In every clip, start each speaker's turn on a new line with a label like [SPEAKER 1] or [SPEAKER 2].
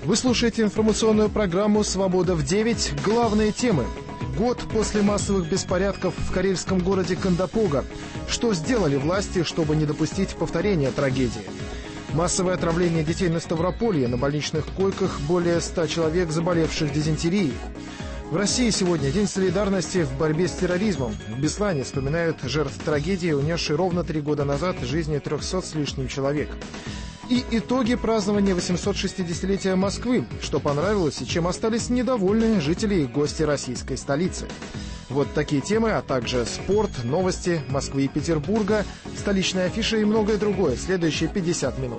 [SPEAKER 1] Вы слушаете информационную программу «Свобода в 9». Главные темы. Год после массовых беспорядков в карельском городе Кандапога. Что сделали власти, чтобы не допустить повторения трагедии? Массовое отравление детей на Ставрополье. На больничных койках более 100 человек, заболевших дизентерией. В России сегодня День солидарности в борьбе с терроризмом. В Беслане вспоминают жертв трагедии, унесшей ровно 3 года назад жизни 300 с лишним человек. И итоги празднования 860-летия Москвы, что понравилось и чем остались недовольны жители и гости российской столицы. Вот такие темы, а также спорт, новости Москвы и Петербурга, столичные афиши и многое другое. Следующие 50 минут.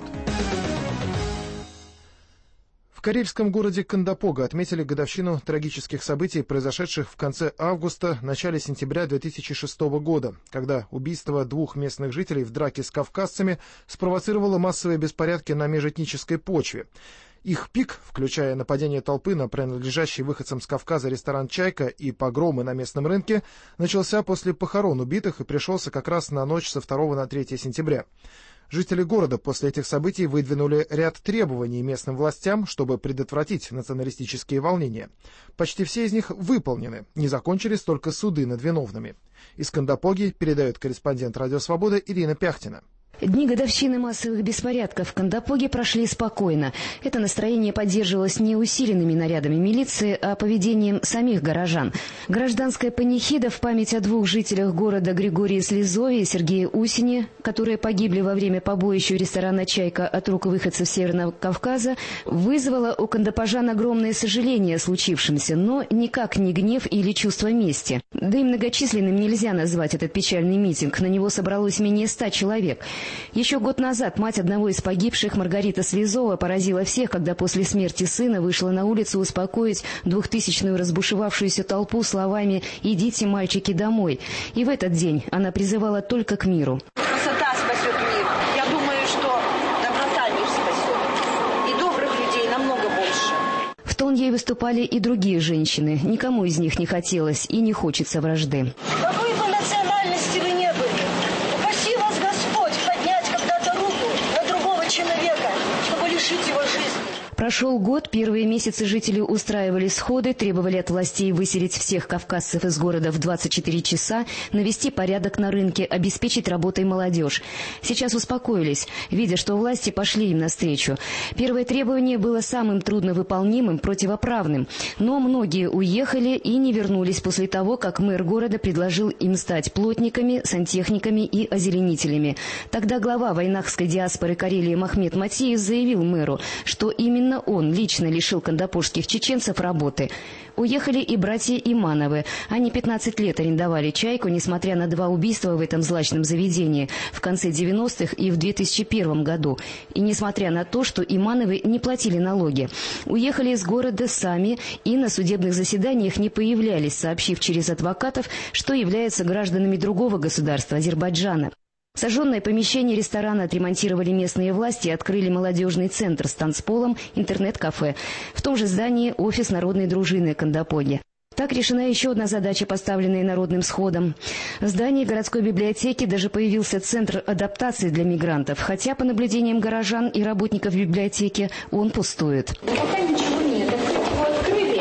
[SPEAKER 1] В карельском городе Кандапога отметили годовщину трагических событий, произошедших в конце августа, начале сентября 2006 года, когда убийство 2 местных жителей в драке с кавказцами спровоцировало массовые беспорядки на межэтнической почве. Их пик, включая нападение толпы на принадлежащий выходцам с Кавказа ресторан «Чайка» и погромы на местном рынке, начался после похорон убитых и пришелся как раз на ночь со 2 на 3 сентября. Жители города после этих событий выдвинули ряд требований местным властям, чтобы предотвратить националистические волнения. Почти все из них выполнены, не закончились только суды над виновными. Из Кандапоги передает корреспондент «Радио Свобода» Ирина Пяхтина.
[SPEAKER 2] Дни годовщины массовых беспорядков в Кандапоге прошли спокойно. Это настроение поддерживалось не усиленными нарядами милиции, а поведением самих горожан. Гражданская панихида в память о 2 жителях города Григории Слезове и Сергее Усине, которые погибли во время побоища у ресторана «Чайка» от рук выходцев Северного Кавказа, вызвала у кандапожан огромное сожаление о случившемся, но никак не гнев или чувство мести. Да и многочисленным нельзя назвать этот печальный митинг. На него собралось менее 100 человек. Еще год назад мать одного из погибших, Маргарита Слезова, поразила всех, когда после смерти сына вышла на улицу успокоить 2000-ю разбушевавшуюся толпу словами «Идите, мальчики, домой». И в этот день она призывала только к миру.
[SPEAKER 3] Красота спасет мир. Я думаю, что доброта мир спасет. И добрых людей намного больше.
[SPEAKER 2] В тон ей выступали и другие женщины. Никому из них не хотелось и не хочется вражды.
[SPEAKER 3] Какой бы национальности вы не были, упаси вас Господь поднять когда-то руку на другого человека, чтобы лишить его жизни.
[SPEAKER 2] Прошел год, первые месяцы жители устраивали сходы, требовали от властей выселить всех кавказцев из города в 24 часа, навести порядок на рынке, обеспечить работой молодежь. Сейчас успокоились, видя, что власти пошли им навстречу. Первое требование было самым трудновыполнимым, противоправным. Но многие уехали и не вернулись после того, как мэр города предложил им стать плотниками, сантехниками и озеленителями. Тогда глава войнахской диаспоры Карелии Махмед Матиев заявил мэру, что именно он лично лишил кандапожских чеченцев работы. Уехали и братья Имановы. Они 15 лет арендовали «Чайку», несмотря на 2 убийства в этом злачном заведении в конце 90-х и в 2001 году. И несмотря на то, что Имановы не платили налоги. Уехали из города сами и на судебных заседаниях не появлялись, сообщив через адвокатов, что являются гражданами другого государства, Азербайджана. Сожженное помещение ресторана отремонтировали местные власти и открыли молодежный центр с танцполом, интернет-кафе. В том же здании офис народной дружины Кандапоги. Так решена еще одна задача, поставленная народным сходом. В здании городской библиотеки даже появился центр адаптации для мигрантов, хотя, по наблюдениям горожан и работников библиотеки, он пустует.
[SPEAKER 4] Пока ничего нет. Его открыли,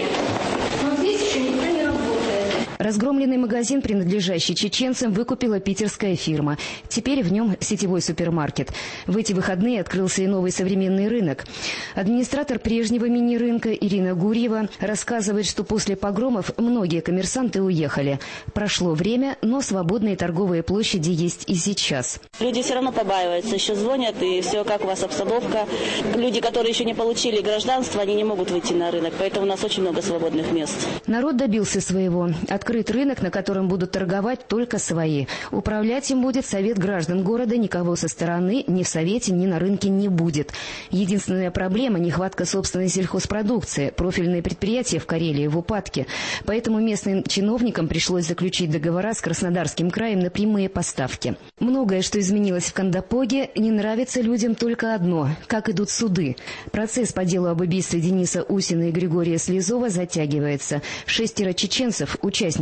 [SPEAKER 4] но здесь еще никто не работает.
[SPEAKER 2] Разгромленный магазин, принадлежащий чеченцам, выкупила питерская фирма. Теперь в нем сетевой супермаркет. В эти выходные открылся и новый современный рынок. Администратор прежнего мини-рынка Ирина Гурьева рассказывает, что после погромов многие коммерсанты уехали. Прошло время, но свободные торговые площади есть и сейчас.
[SPEAKER 5] Люди все равно побаиваются, еще звонят, и все, как у вас обстановка. Люди, которые еще не получили гражданство, они не могут выйти на рынок, поэтому у нас очень много свободных мест.
[SPEAKER 2] Народ добился своего. Открыт рынок, на котором будут торговать только свои. Управлять им будет совет граждан города, никого со стороны ни в совете, ни на рынке не будет. Единственная проблема – нехватка собственной сельхозпродукции. Профильные предприятия в Карелии в упадке. Поэтому местным чиновникам пришлось заключить договора с Краснодарским краем на прямые поставки. Многое, что изменилось в Кандапоге, не нравится людям только одно – как идут суды. Процесс по делу об убийстве Дениса Усина и Григория Слезова затягивается. 6 чеченцев, участники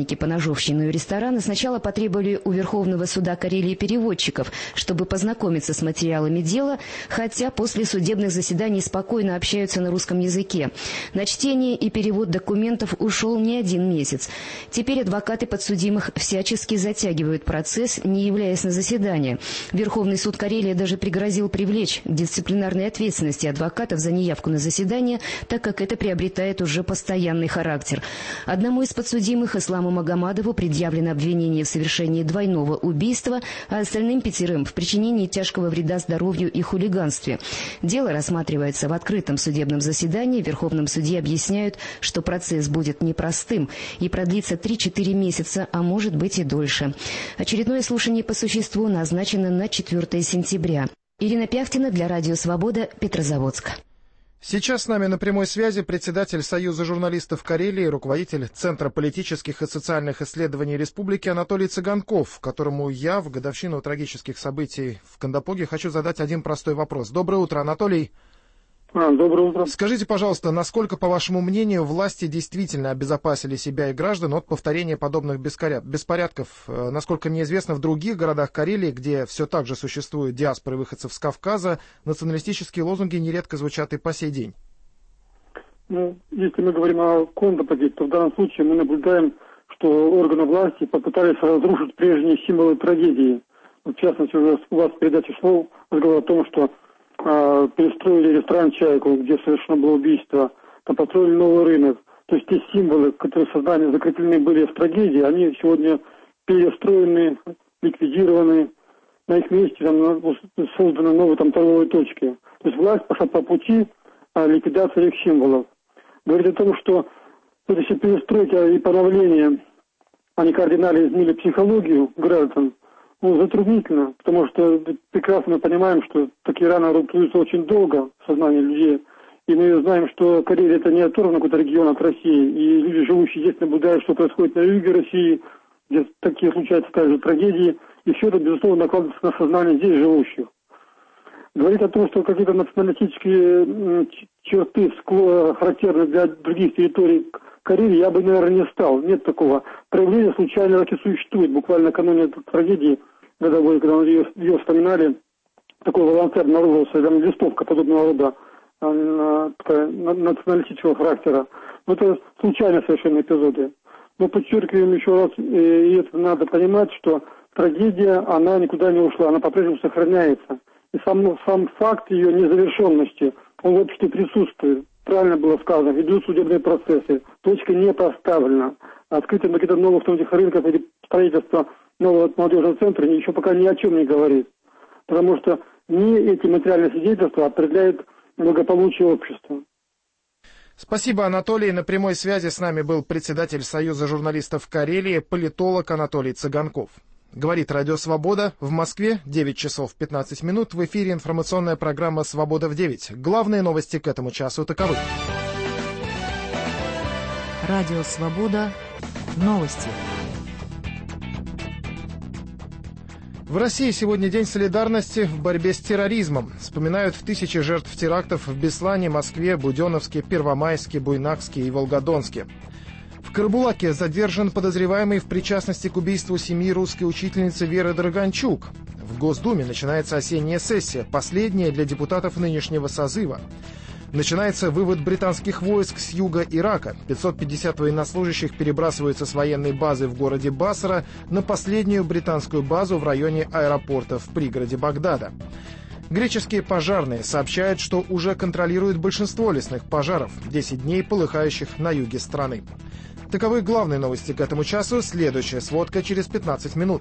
[SPEAKER 2] сотрудники поножовщины ресторана сначала потребовали у Верховного суда Карелии переводчиков, чтобы познакомиться с материалами дела, хотя после судебных заседаний спокойно общаются на русском языке. На чтение и перевод документов ушел не один месяц. Теперь адвокаты подсудимых всячески затягивают процесс, не являясь на заседание. Верховный суд Карелии даже пригрозил привлечь к дисциплинарной ответственности адвокатов за неявку на заседание, так как это приобретает уже постоянный характер. Одному из подсудимых, Исламу Магомадову, предъявлено обвинение в совершении двойного убийства, а остальным 5 в причинении тяжкого вреда здоровью и хулиганстве. Дело рассматривается в открытом судебном заседании. В Верховном суде объясняют, что процесс будет непростым и продлится 3-4 месяца, а может быть и дольше. Очередное слушание по существу назначено на 4 сентября. Ирина Пяхтина для Радио Свобода, Петрозаводск.
[SPEAKER 1] Сейчас с нами на прямой связи председатель Союза журналистов Карелии, руководитель Центра политических и социальных исследований Республики Анатолий Цыганков, которому я в годовщину трагических событий в Кандапоге хочу задать один простой вопрос. Доброе утро, Анатолий.
[SPEAKER 6] Доброе утро.
[SPEAKER 1] Скажите, пожалуйста, насколько, по вашему мнению, власти действительно обезопасили себя и граждан от повторения подобных беспорядков? Насколько мне известно, в других городах Карелии, где все так же существуют диаспоры выходцев с Кавказа, националистические лозунги нередко звучат и по сей день.
[SPEAKER 6] Если мы говорим о Кандапоге, то в данном случае мы наблюдаем, что органы власти попытались разрушить прежние символы трагедии. В частности, уже у вас в передаче шел разговор о том, что перестроили ресторан «Чайку», где совершено было убийство, там построили новый рынок. То есть те символы, которые в сознании закреплены были в трагедии, они сегодня перестроены, ликвидированы. На их месте там созданы новые торговые точки. То есть власть пошла по пути ликвидации их символов. Говорит о том, что если перестройка и поновление, они кардинально изменили психологию граждан, затруднительно, потому что прекрасно мы понимаем, что такие раны рубцуются очень долго в сознании людей. И мы знаем, что Карелия — это не оторванный какой-то регион от России. И люди, живущие здесь, наблюдают, что происходит на юге России, где такие случаются также трагедии. И все это, безусловно, накладывается на сознание здесь живущих. Говорит о том, что какие-то националистические черты, характерные для других территорий Карелии, я бы, наверное, не стал. Нет такого. Проявление случайно таки существует. Буквально накануне этой трагедии, когда ее вспоминали, такой волонтер обнаружился, там листовка подобного рода, националистического характера. Но это случайные совершенно эпизоды. Но подчеркиваем еще раз, и это надо понимать, что трагедия, она никуда не ушла, она по-прежнему сохраняется. И сам факт ее незавершенности, он в обществе присутствует. Правильно было сказано, ведут судебные процессы, точка не поставлена. Открытие каких-то новых рынков или строительство нового молодежного центра еще пока ни о чем не говорит. Потому что не эти материальные свидетельства определяют благополучие общества.
[SPEAKER 1] Спасибо, Анатолий. На прямой связи с нами был председатель Союза журналистов Карелии, политолог Анатолий Цыганков. Говорит Радио Свобода. В Москве 9 часов 15 минут. В эфире информационная программа «Свобода в 9». Главные новости к этому часу таковы.
[SPEAKER 7] Радио Свобода. Новости.
[SPEAKER 1] В России сегодня День солидарности в борьбе с терроризмом. Вспоминают тысячи жертв терактов в Беслане, Москве, Буденновске, Первомайске, Буйнакске и Волгодонске. В Карабулаке задержан подозреваемый в причастности к убийству семьи русской учительницы Веры Драгончук. В Госдуме начинается осенняя сессия, последняя для депутатов нынешнего созыва. Начинается вывод британских войск с юга Ирака. 550 военнослужащих перебрасываются с военной базы в городе Басра на последнюю британскую базу в районе аэропорта в пригороде Багдада. Греческие пожарные сообщают, что уже контролируют большинство лесных пожаров, 10 дней полыхающих на юге страны. Таковы главные новости к этому часу. Следующая сводка через 15 минут.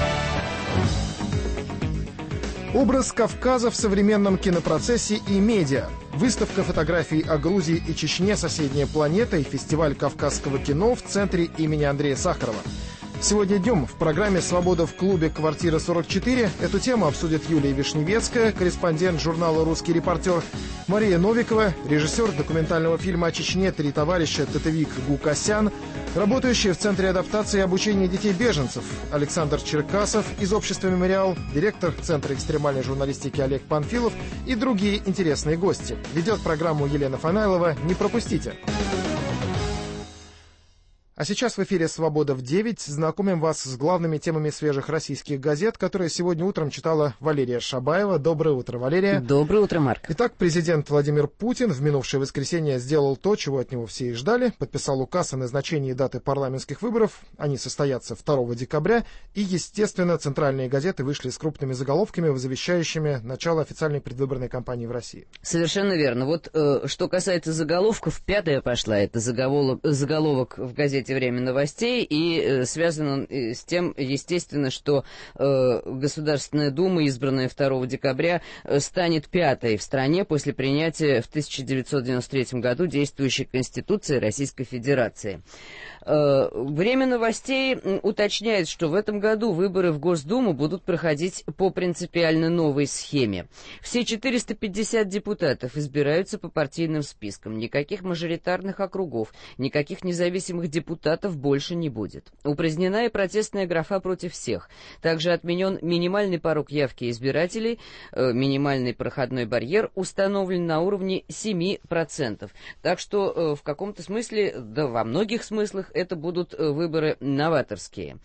[SPEAKER 1] Образ Кавказа в современном кинопроцессе и медиа. Выставка фотографий о Грузии и Чечне «Соседняя планета» и фестиваль кавказского кино в центре имени Андрея Сахарова. Сегодня днем в программе «Свобода в клубе. Квартира 44» эту тему обсудит Юлия Вишневецкая, корреспондент журнала «Русский репортер», Мария Новикова, режиссер документального фильма о Чечне «Три товарища» Татевик Гукасян, работающий в Центре адаптации и обучения детей-беженцев Александр Черкасов из общества «Мемориал», директор Центра экстремальной журналистики Олег Панфилов и другие интересные гости. Ведет программу Елена Фанайлова. Не пропустите. А сейчас в эфире «Свобода в 9». Знакомим вас с главными темами свежих российских газет, которые сегодня утром читала Валерия Шабаева. Доброе утро, Валерия.
[SPEAKER 8] Доброе утро, Марк.
[SPEAKER 1] Итак, президент Владимир Путин в минувшее воскресенье сделал то, чего от него все и ждали. Подписал указ о назначении даты парламентских выборов. Они состоятся 2 декабря. И, естественно, центральные газеты вышли с крупными заголовками, возвещающими начало официальной предвыборной кампании в России.
[SPEAKER 8] Совершенно верно. Вот что касается заголовков, пятая пошла. Это заголовок в газете «Время новостей», и связан он с тем, естественно, что Государственная Дума, избранная 2 декабря, станет пятой в стране после принятия в 1993 году действующей Конституции Российской Федерации. «Время новостей» уточняет, что в этом году выборы в Госдуму будут проходить по принципиально новой схеме. Все 450 депутатов избираются по партийным спискам. Никаких мажоритарных округов, никаких независимых депутатов больше не будет. Упразднена и протестная графа против всех. Также отменен минимальный порог явки избирателей, минимальный проходной барьер установлен на уровне 7%. Так что в каком-то смысле, да во многих смыслах, это будут выборы новаторские.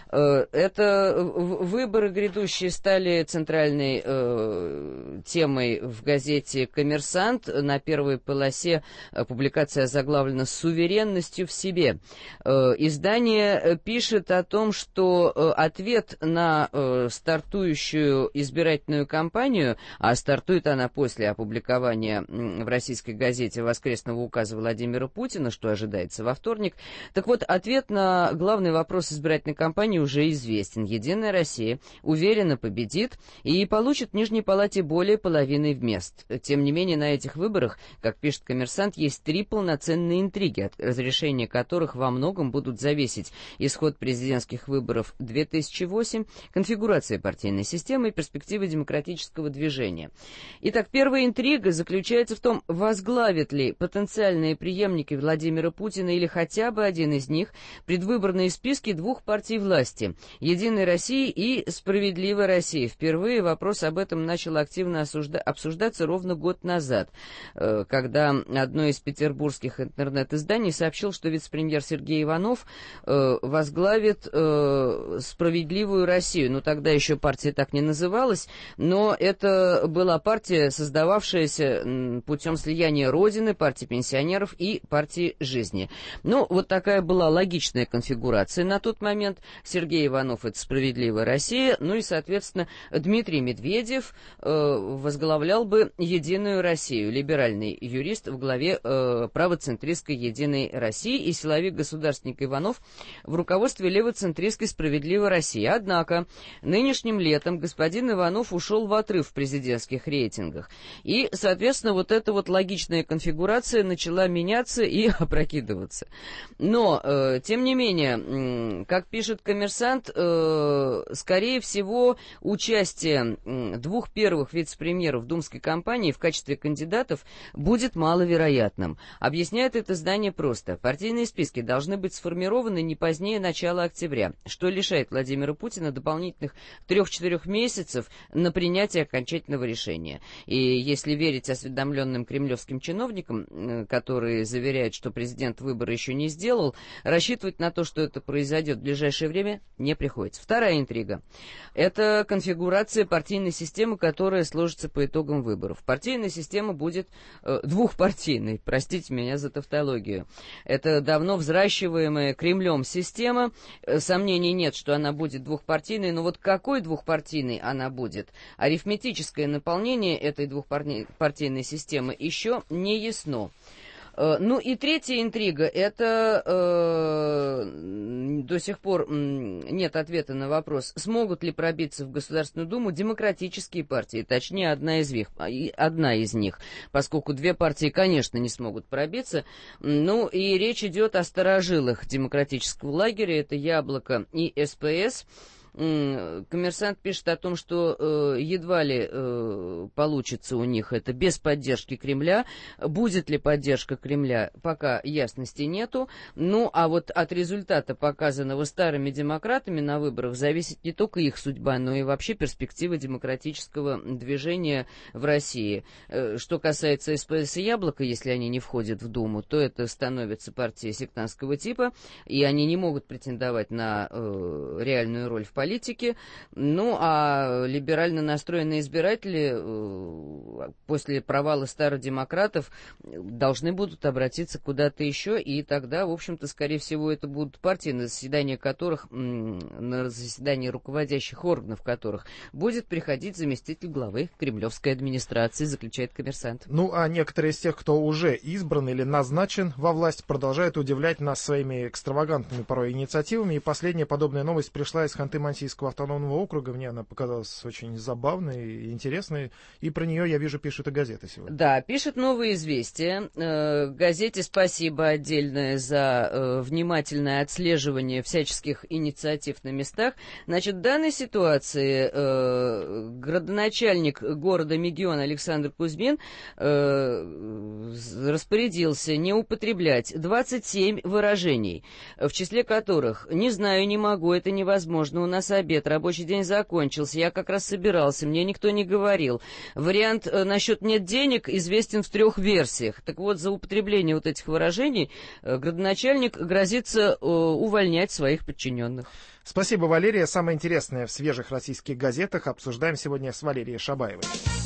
[SPEAKER 8] Это выборы грядущие стали центральной темой в газете «Коммерсант». На первой полосе публикация заглавлена «С уверенностью в себе». Издание пишет о том, что ответ на стартующую избирательную кампанию, а стартует она после опубликования в российской газете воскресного указа Владимира Путина, что ожидается во вторник. Так вот, ответ на главный вопрос избирательной кампании уже известен. «Единая Россия» уверенно победит и получит в Нижней Палате более половины мест. Тем не менее, на этих выборах, как пишет «Коммерсант», есть 3 полноценные интриги, от разрешения которых во многом будут зависеть исход президентских выборов 2008, конфигурация партийной системы и перспективы демократического движения. Итак, первая интрига заключается в том, возглавят ли потенциальные преемники Владимира Путина или хотя бы один из них предвыборные списки 2 партий власти – «Единой России» и «Справедливой России». Впервые вопрос об этом начал активно обсуждаться ровно год назад, когда одно из петербургских интернет-изданий сообщил, что вице-премьер Сергей Иванов возглавит «Справедливую Россию». Ну, тогда еще партия так не называлась, но это была партия, создававшаяся путем слияния Родины, партии пенсионеров и партии жизни. Ну, вот такая была логичная конфигурация на тот момент. Сергей Иванов — это «Справедливая Россия», ну и, соответственно, Дмитрий Медведев возглавлял бы «Единую Россию», либеральный юрист в главе правоцентристской «Единой России» и силовик-государственник Иванов в руководстве левоцентристской «Справедливой России». Однако нынешним летом господин Иванов ушел в отрыв в президентских рейтингах. И, соответственно, вот эта вот логичная конфигурация начала меняться и опрокидываться. Но, тем не менее, как пишет «Коммерсант», скорее всего, участие 2 первых вице-премьеров в думской кампании в качестве кандидатов будет маловероятным. Объясняет это издание просто. Партийные списки должны быть сформированы не позднее начала октября, что лишает Владимира Путина дополнительных 3-4 месяцев на принятие окончательного решения. И если верить осведомленным кремлевским чиновникам, которые заверяют, что президент выборы еще не сделал, рассчитывать на то, что это произойдет в ближайшее время, не приходится. Вторая интрига – это конфигурация партийной системы, которая сложится по итогам выборов. Партийная система будет двухпартийной, простите меня за тавтологию. Это давно взращиваемая Кремлем система. Сомнений нет, что она будет двухпартийной, но вот какой двухпартийной она будет? Арифметическое наполнение этой двухпартийной системы еще не ясно. Ну и третья интрига, это до сих пор нет ответа на вопрос, смогут ли пробиться в Государственную Думу демократические партии, точнее одна из них, поскольку 2 партии, конечно, не смогут пробиться. Ну и речь идет о старожилах демократического лагеря, это «Яблоко» и СПС. «Коммерсант» пишет о том, что едва ли получится у них это без поддержки Кремля. Будет ли поддержка Кремля, пока ясности нету. Ну, а вот от результата, показанного старыми демократами на выборах, зависит не только их судьба, но и вообще перспектива демократического движения в России. Что касается СПС и Яблоко, если они не входят в Думу, то это становится партией сектантского типа, и они не могут претендовать на реальную роль в политике. Ну, а либерально настроенные избиратели после провала стародемократов должны будут обратиться куда-то еще, и тогда, в общем-то, скорее всего, это будут партии, на заседании которых, на заседании руководящих органов которых будет приходить заместитель главы кремлевской администрации, заключает «Коммерсант».
[SPEAKER 1] Ну, а некоторые из тех, кто уже избран или назначен во власть, продолжают удивлять нас своими экстравагантными порой инициативами. И последняя подобная новость пришла из Ханты-Мансийского автономного округа. Мне она показалась очень забавной и интересной. И про нее, я вижу, пишут и газеты сегодня.
[SPEAKER 8] Да, пишет «Новые известия». Газете спасибо отдельное за внимательное отслеживание всяческих инициатив на местах. Значит, в данной ситуации градоначальник города Мегион Александр Кузьмин распорядился не употреблять 27 выражений, в числе которых «не знаю, не могу, это невозможно, у нас обед, рабочий день закончился, я как раз собирался, мне никто не говорил». Вариант насчет «нет денег» известен в 3 версиях. Так вот, за употребление вот этих выражений градоначальник грозится увольнять своих подчиненных.
[SPEAKER 1] Спасибо, Валерия. Самое интересное в свежих российских газетах обсуждаем сегодня с Валерией Шабаевой.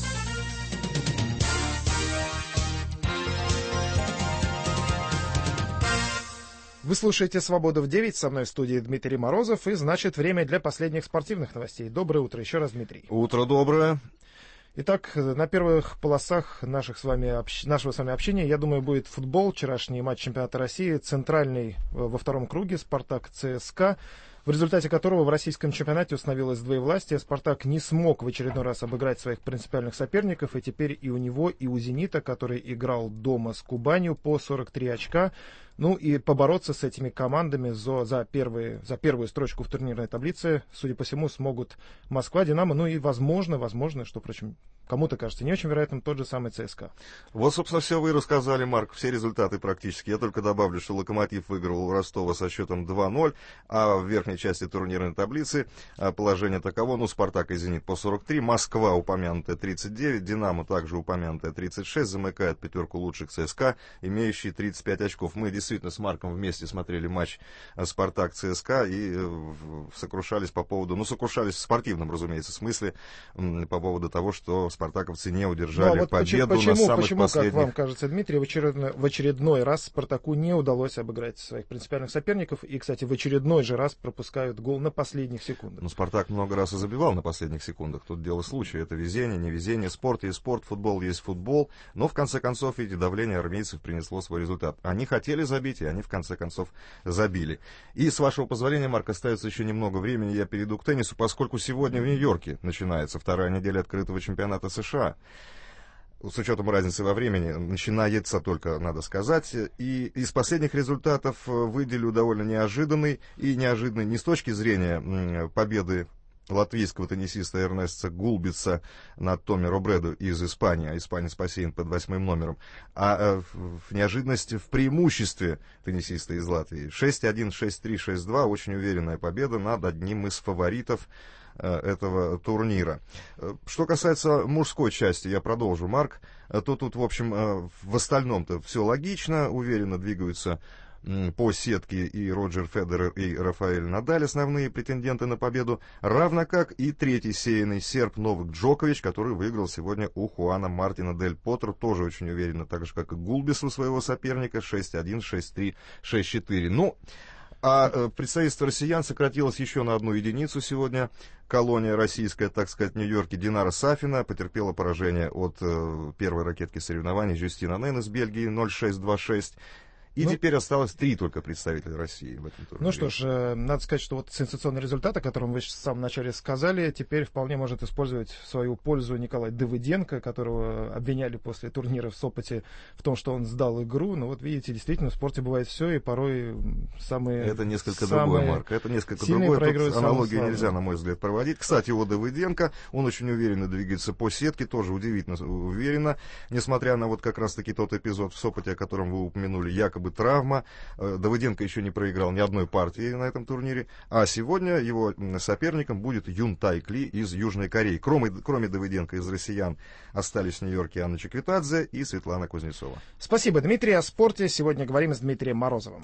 [SPEAKER 1] Вы слушаете «Свободу в 9», со мной в студии Дмитрий Морозов, и значит время для последних спортивных новостей. Доброе утро еще раз, Дмитрий.
[SPEAKER 9] Утро доброе.
[SPEAKER 1] Итак, на первых полосах нашего с вами общения, я думаю, будет футбол. Вчерашний матч чемпионата России, центральный во втором круге «Спартак-ЦСКА», в результате которого в российском чемпионате установилось двоевластие. «Спартак» не смог в очередной раз обыграть своих принципиальных соперников, и теперь и у него, и у «Зенита», который играл дома с «Кубанью», по 43 очка. Ну и побороться с этими командами за первую строчку в турнирной таблице, судя по всему, смогут Москва, «Динамо», ну и возможно, что, впрочем, кому-то кажется не очень вероятным, тот же самый ЦСКА.
[SPEAKER 9] Вот, собственно, все вы рассказали, Марк, все результаты практически. Я только добавлю, что «Локомотив» выиграл у Ростова со счетом 2-0, а в верхней части турнирной таблицы положение таково, ну, «Спартак» и «Зенит» по 43, Москва упомянутая 39, «Динамо» также упомянутая 36, замыкает пятерку лучших ЦСКА, имеющие 35 очков. Мы действительно с Марком вместе смотрели матч «Спартак-ЦСКА» и сокрушались сокрушались в спортивном, разумеется, смысле, по поводу того, что спартаковцы не удержали
[SPEAKER 1] вот
[SPEAKER 9] победу на самых
[SPEAKER 1] почему,
[SPEAKER 9] последних...
[SPEAKER 1] как вам кажется, Дмитрий, в очередной раз «Спартаку» не удалось обыграть своих принципиальных соперников, и, кстати, в очередной же раз пропускают гол на последних секундах.
[SPEAKER 9] Ну, «Спартак» много раз и забивал на последних секундах, тут дело случая, это везение, невезение, спорт есть спорт, футбол есть футбол, но, в конце концов, видите, давление армейцев принесло свой результат. Они хотели забить, и они, в конце концов, забили. И, с вашего позволения, Марк, остается еще немного времени, я перейду к теннису, поскольку сегодня в Нью-Йорке начинается вторая неделя открытого чемпионата США. С учетом разницы во времени, начинается только, надо сказать. И из последних результатов выделю довольно неожиданный не с точки зрения победы латвийского теннисиста Эрнеста Гулбица над Томми Робреду из Испании, а испанец посеян под 8 номером, а в неожиданности в преимуществе теннисиста из Латвии. 6-1, 6-3, 6-2, очень уверенная победа над одним из фаворитов этого турнира. Что касается мужской части, я продолжу, Марк, то тут, в общем, в остальном-то все логично, уверенно двигаются по сетке и Роджер Федерер, и Рафаэль Надаль, основные претенденты на победу, равно как и третий сеянный серб Новак Джокович, который выиграл сегодня у Хуана Мартина Дель Потро, тоже очень уверенно, так же, как и Гулбис у своего соперника, 6-1, 6-3, 6-4. Ну, а представительство россиян сократилось еще на 1 единицу сегодня. Колония российская, так сказать, в Нью-Йорке, Динара Сафина потерпела поражение от первой ракетки соревнований Жюстина Нен из Бельгии 0-6, 2-6. И теперь осталось 3 только представителя России в этом турнире.
[SPEAKER 1] Ну что ж, надо сказать, что вот сенсационный результат, о котором вы в самом начале сказали, теперь вполне может использовать в свою пользу Николай Давыденко, которого обвиняли после турнира в Сопоте в том, что он сдал игру. Ну вот видите, действительно, в спорте бывает все, и порой самые...
[SPEAKER 9] Это несколько другое, Марк. Это несколько другое. Тут аналогию нельзя, на мой взгляд, проводить. Кстати, у Давыденко, он очень уверенно двигается по сетке, тоже удивительно уверенно, несмотря на вот как раз-таки тот эпизод в Сопоте, о котором вы упомянули, якобы травма. Давыденко еще не проиграл ни одной партии на этом турнире, а сегодня его соперником будет Юн Тайк Ли из Южной Кореи. Кроме Давыденко из россиян остались в Нью-Йорке Анна Чеквитадзе и Светлана Кузнецова.
[SPEAKER 1] Спасибо, Дмитрий. О спорте сегодня говорим с Дмитрием Морозовым.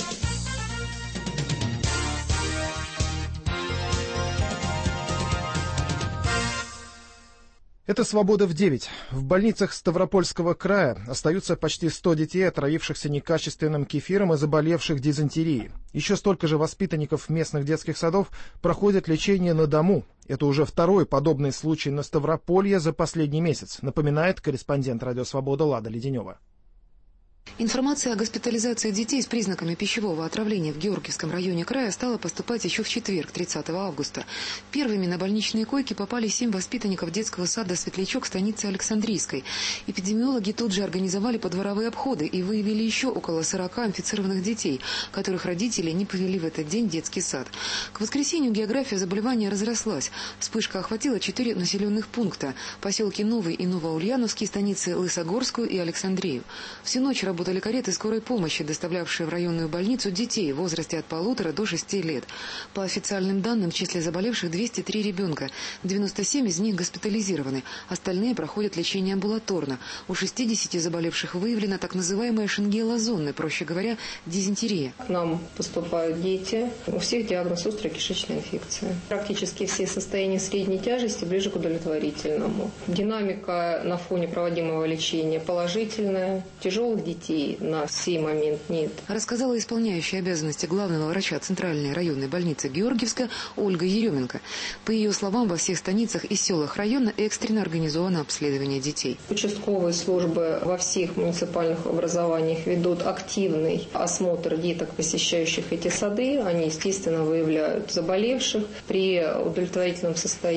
[SPEAKER 1] Это «Свобода в 9». В больницах Ставропольского края остаются почти 100 детей, отравившихся некачественным кефиром и заболевших дизентерией. Еще столько же воспитанников местных детских садов проходят лечение на дому. Это уже второй подобный случай на Ставрополье за последний месяц, напоминает корреспондент «Радио Свобода» Лада Леденева.
[SPEAKER 10] Информация о госпитализации детей с признаками пищевого отравления в Георгиевском районе края стала поступать еще в четверг, 30 августа. Первыми на больничные койки попали 7 воспитанников детского сада «Светлячок» станицы Александрийской. Эпидемиологи тут же организовали подворовые обходы и выявили еще около 40 инфицированных детей, которых родители не повели в этот день в детский сад. К воскресенью география заболевания разрослась. Вспышка охватила 4 населенных пункта – поселки Новый и Новоульяновский, станицы Лысогорскую и Александрию. Всю ночь работали кареты скорой помощи, доставлявшие в районную больницу детей в возрасте от 1,5 до 6 лет. По официальным данным, в числе заболевших 203 ребенка. 97 из них госпитализированы. Остальные проходят лечение амбулаторно. У 60 заболевших выявлена так называемая шенгелла зоны, проще говоря, дизентерия.
[SPEAKER 11] К нам поступают дети. У всех диагноз острая кишечная инфекция. Практически все состояния средней тяжести ближе к удовлетворительному. Динамика на фоне проводимого лечения положительная. Тяжелых детей на сей момент нет.
[SPEAKER 10] Рассказала исполняющая обязанности главного врача Центральной районной больницы Георгиевска Ольга Еременко. По ее словам, во всех станицах и селах района экстренно организовано обследование детей.
[SPEAKER 11] Участковые службы во всех муниципальных образованиях ведут активный осмотр деток, посещающих эти сады. Они, естественно, выявляют заболевших. При удовлетворительном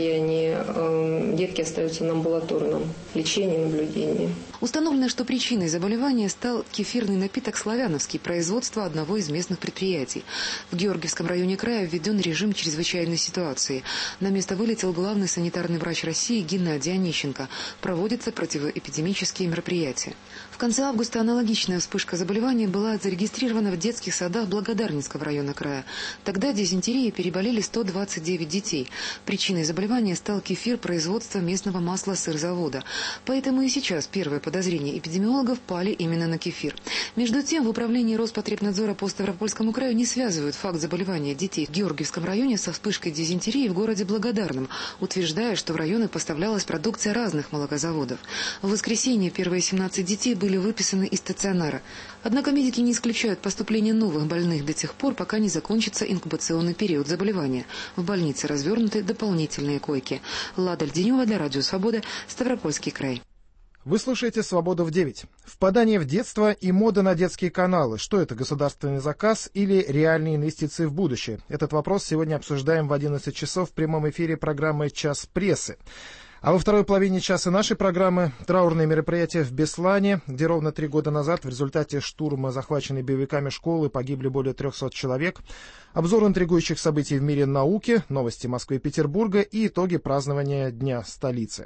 [SPEAKER 11] состоянии детки остаются на амбулаторном лечении и наблюдении.
[SPEAKER 10] Установлено, что причиной заболевания стал кефирный напиток «Славяновский» производства одного из местных предприятий. В Георгиевском районе края введен режим чрезвычайной ситуации. На место вылетел главный санитарный врач России Геннадий Онищенко. Проводятся противоэпидемические мероприятия. В конце августа аналогичная вспышка заболевания была зарегистрирована в детских садах Благодарницкого района края. Тогда дизентерией переболели 129 детей. Причиной заболевания стал кефир производства местного масла-сырзавода. Поэтому и сейчас первые подозрения эпидемиологов пали именно на кефир. Между тем, в управлении Роспотребнадзора по Ставропольскому краю не связывают факт заболевания детей в Георгиевском районе со вспышкой дизентерии в городе Благодарном, утверждая, что в районы поставлялась продукция разных молокозаводов. В воскресенье первые 17 детей были выписаны из стационара. Однако медики не исключают поступление новых больных до тех пор, пока не закончится инкубационный период заболевания. В больнице развернуты дополнительные койки. Лада Леденева для Радио Свобода, Ставропольский край.
[SPEAKER 1] Вы слушаете «Свободу в 9». Впадание в детство и мода на детские каналы. Что это, государственный заказ или реальные инвестиции в будущее? Этот вопрос сегодня обсуждаем в 11 часов в прямом эфире программы «Час прессы». А во второй половине часа нашей программы траурные мероприятия в Беслане, где ровно 3 года назад в результате штурма захваченной боевиками школы погибли более 300 человек, обзор интригующих событий в мире науки, новости Москвы и Петербурга и итоги празднования Дня столицы.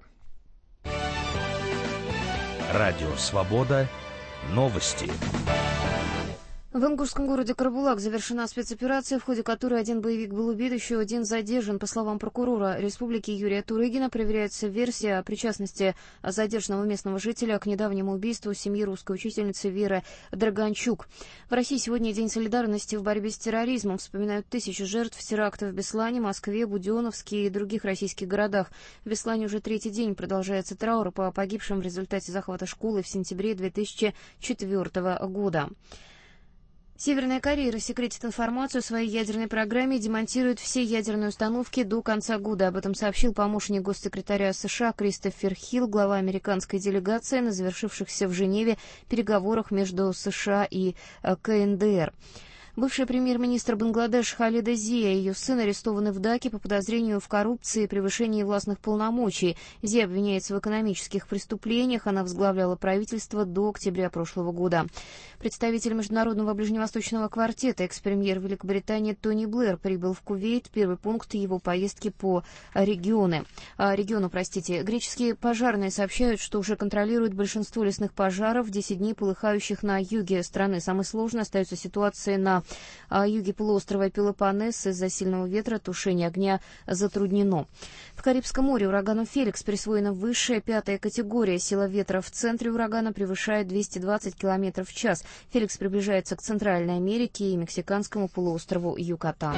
[SPEAKER 12] Радио «Свобода». Новости.
[SPEAKER 13] В ингушском городе Карабулак завершена спецоперация, в ходе которой один боевик был убит, еще один задержан. По словам прокурора республики Юрия Турыгина, проверяется версия о причастности задержанного местного жителя к недавнему убийству семьи русской учительницы Веры Драганчук. В России сегодня День солидарности в борьбе с терроризмом. Вспоминают тысячи жертв терактов в Беслане, Москве, Буденновске и других российских городах. В Беслане уже 3-й день продолжается траур по погибшим в результате захвата школы в сентябре 2004 года. Северная Корея рассекретит информацию о своей ядерной программе и демонтирует все ядерные установки до конца года. Об этом сообщил помощник госсекретаря США Кристофер Хилл, глава американской делегации на завершившихся в Женеве переговорах между США и КНДР. Бывший премьер-министр Бангладеш Халида Зия и ее сын арестованы в Даке по подозрению в коррупции и превышении властных полномочий. Зия обвиняется в экономических преступлениях. Она возглавляла правительство до октября прошлого года. Представитель Международного ближневосточного квартета, экс-премьер Великобритании Тони Блэр прибыл в Кувейт. Первый пункт его поездки по региону. Греческие пожарные сообщают, что уже контролируют большинство лесных пожаров, 10 дней полыхающих на юге страны. Самой сложной остается ситуация на юге полуострова Пелопоннес. Из-за сильного ветра тушение огня затруднено. В Карибском море урагану «Феликс» присвоена высшая 5-я категория. Сила ветра в центре урагана превышает 220 км в час. «Феликс» приближается к Центральной Америке и мексиканскому полуострову Юкатан.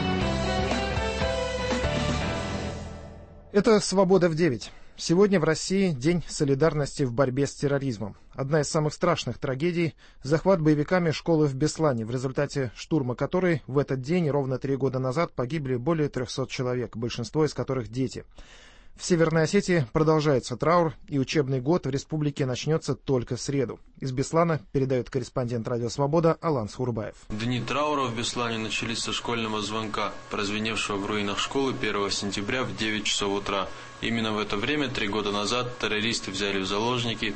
[SPEAKER 1] Это «Свобода в 9». Сегодня в России День солидарности в борьбе с терроризмом. Одна из самых страшных трагедий – захват боевиками школы в Беслане, в результате штурма которой в этот день ровно 3 года назад погибли более 300 человек, большинство из которых дети. В Северной Осетии продолжается траур, и учебный год в республике начнется только в среду. Из Беслана передает корреспондент «Радио Свобода» Алан Схурбаев.
[SPEAKER 14] Дни траура в Беслане начались со школьного звонка, прозвеневшего в руинах школы 1 сентября в 9 часов утра. Именно в это время 3 года назад террористы взяли в заложники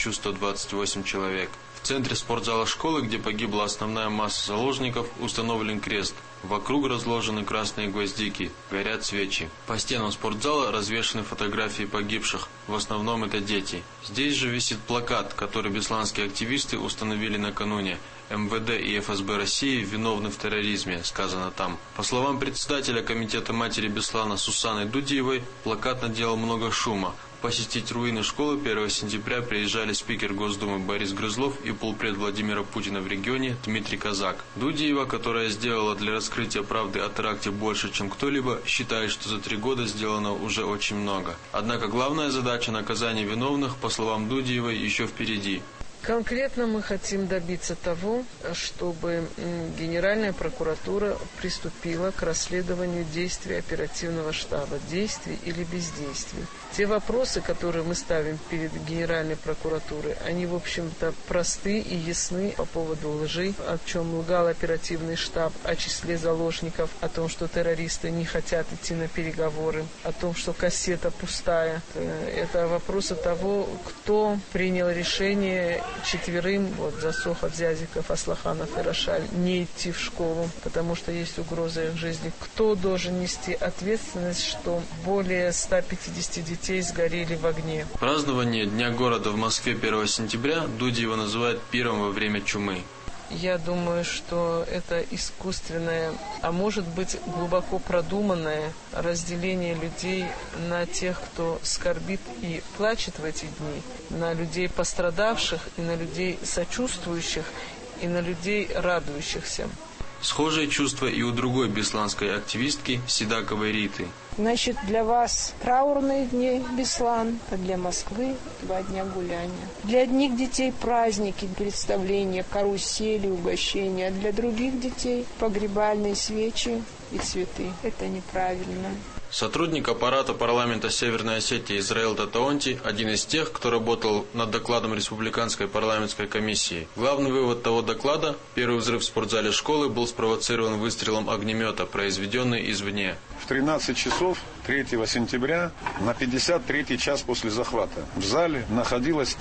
[SPEAKER 14] 1128 человек. В центре спортзала школы, где погибла основная масса заложников, установлен крест. Вокруг разложены красные гвоздики, горят свечи. По стенам спортзала развешаны фотографии погибших, в основном это дети. Здесь же висит плакат, который бесланские активисты установили накануне. МВД и ФСБ России виновны в терроризме, сказано там. По словам председателя комитета матери Беслана Сусаны Дудиевой, плакат наделал много шума. Посетить руины школы 1 сентября приезжали спикер Госдумы Борис Грызлов и полпред Владимира Путина в регионе Дмитрий Казак. Дудиева, которая сделала для раскрытия правды о теракте больше, чем кто-либо, считает, что за 3 года сделано уже очень много. Однако главная задача наказания виновных, по словам Дудиевой, еще впереди.
[SPEAKER 15] Конкретно мы хотим добиться того, чтобы Генеральная прокуратура приступила к расследованию действий оперативного штаба, действий или бездействий. Те вопросы, которые мы ставим перед Генеральной прокуратурой, они, в общем-то, просты и ясны по поводу лжи, о чем лгал оперативный штаб, о числе заложников, о том, что террористы не хотят идти на переговоры, о том, что кассета пустая. Это вопросы того, кто принял решение 4, Засохов, Зязиков, Аслаханов и Рошаль, не идти в школу, потому что есть угроза их жизни. Кто должен нести ответственность, что более 150 детей сгорели в огне?
[SPEAKER 14] Празднование Дня города в Москве 1 сентября Дудиева называет пиром во время чумы.
[SPEAKER 15] Я думаю, что это искусственное, а может быть глубоко продуманное разделение людей на тех, кто скорбит и плачет в эти дни, на людей пострадавших и на людей сочувствующих и на людей радующихся.
[SPEAKER 14] Схожие чувства и у другой бесланской активистки Седаковой Риты.
[SPEAKER 16] Значит, для вас траурные дни Беслан, а для Москвы 2 дня гуляния. Для одних детей праздники, представления, карусели, угощения, а для других детей погребальные свечи и цветы. Это неправильно.
[SPEAKER 14] Сотрудник аппарата парламента Северной Осетии Израил Татаонти – один из тех, кто работал над докладом Республиканской парламентской комиссии. Главный вывод того доклада – первый взрыв в спортзале школы был спровоцирован выстрелом огнемета, произведенный извне.
[SPEAKER 17] В 13 часов 3 сентября, на 53-й час после захвата, в зале находилось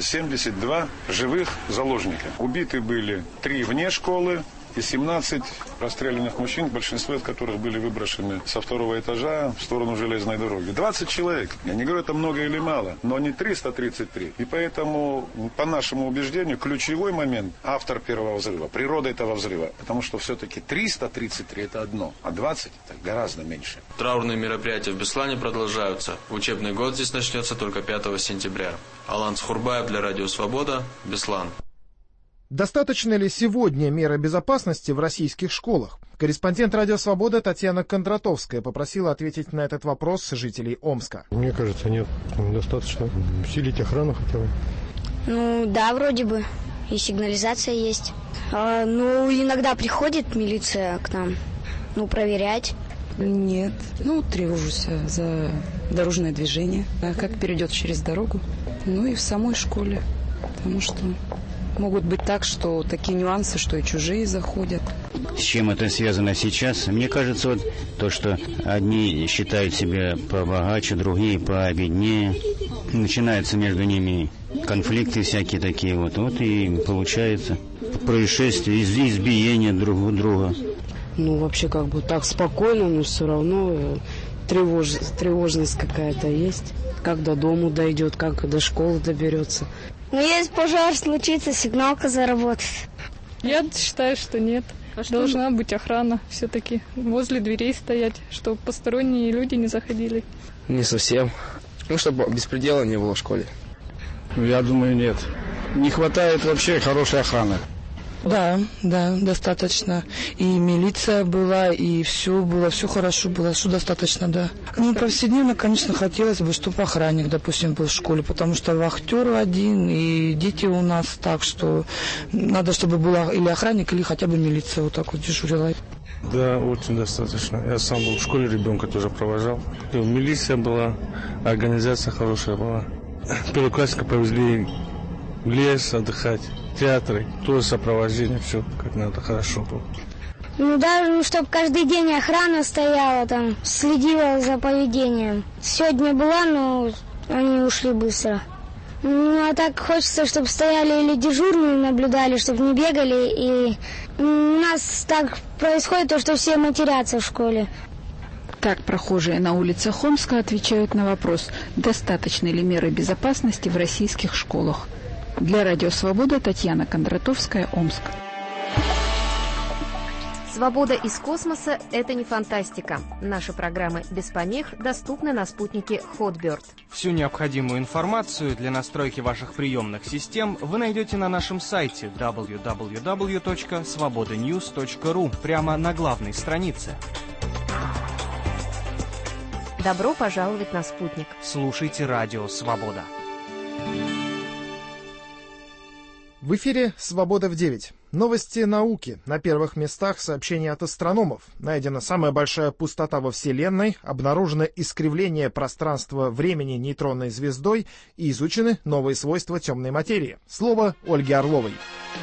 [SPEAKER 17] 1072 живых заложника. Убиты были 3 вне школы и 17 расстрелянных мужчин, большинство из которых были выброшены со 2-го этажа в сторону железной дороги. 20 человек. Я не говорю, это много или мало, но не 333. И поэтому, по нашему убеждению, ключевой момент – автор первого взрыва, природа этого взрыва. Потому что все-таки 333 – это одно, а 20 – это гораздо меньше.
[SPEAKER 14] Траурные мероприятия в Беслане продолжаются. Учебный год здесь начнется только 5 сентября. Алан Схурбаев для Радио Свобода, Беслан.
[SPEAKER 1] Достаточно ли сегодня меры безопасности в российских школах? Корреспондент «Радио Свобода» Татьяна Кондратовская попросила ответить на этот вопрос жителей Омска.
[SPEAKER 18] Мне кажется, нет, достаточно усилить охрану хотя бы.
[SPEAKER 19] Ну да, вроде бы.
[SPEAKER 18] и сигнализация есть. Иногда приходит милиция к нам, проверять.
[SPEAKER 19] Нет, тревожусь за дорожное движение, как перейдет через дорогу, и в самой школе, потому что могут быть так, что такие нюансы, что и чужие заходят.
[SPEAKER 20] С чем это связано сейчас? Мне кажется, то, что одни считают себя побогаче, другие победнее, начинаются между ними конфликты всякие такие вот и получается происшествия, избиение друг друга.
[SPEAKER 19] Вообще так спокойно, но все равно тревожность какая-то есть. Как до дому дойдет, как до школы доберется.
[SPEAKER 18] Если пожар случится, сигналка заработает.
[SPEAKER 21] Я считаю, что нет. Должна быть охрана все-таки. Возле дверей стоять, чтобы посторонние люди не заходили.
[SPEAKER 22] Не совсем. Чтобы беспредела не было в школе.
[SPEAKER 23] Я думаю, нет. Не хватает вообще хорошей охраны.
[SPEAKER 19] Да, достаточно. И милиция была, и все хорошо было, все достаточно, да. Повседневно, конечно, хотелось бы, чтобы охранник, допустим, был в школе, потому что вахтер один, и дети у нас, так что надо, чтобы была или охранник, или хотя бы милиция вот так вот дежурила.
[SPEAKER 23] Да, очень достаточно. Я сам был в школе, ребенка тоже провожал. Милиция была, организация хорошая была. Первоклассника повезли в лес отдыхать, театры, тоже сопровождение, все как надо, хорошо было.
[SPEAKER 18] Даже чтобы каждый день охрана стояла там, следила за поведением. Сегодня была, но они ушли быстро. А так хочется, чтобы стояли или дежурные наблюдали, чтобы не бегали. И у нас так происходит то, что все матерятся в школе.
[SPEAKER 24] Так прохожие на улицах Омска отвечают на вопрос, достаточны ли меры безопасности в российских школах. Для Радио Свобода Татьяна Кондратовская, Омск.
[SPEAKER 13] Свобода из космоса – это не фантастика. Наши программы без помех доступны на спутнике Hotbird.
[SPEAKER 25] Всю необходимую информацию для настройки ваших приемных систем вы найдете на нашем сайте www.svobodanews.ru прямо на главной странице.
[SPEAKER 13] Добро пожаловать на спутник.
[SPEAKER 25] Слушайте Радио Свобода.
[SPEAKER 1] В эфире «Свобода в 9». Новости науки. На первых местах сообщения от астрономов. Найдена самая большая пустота во Вселенной, обнаружено искривление пространства-времени нейтронной звездой и изучены новые свойства темной материи. Слово Ольги Орловой.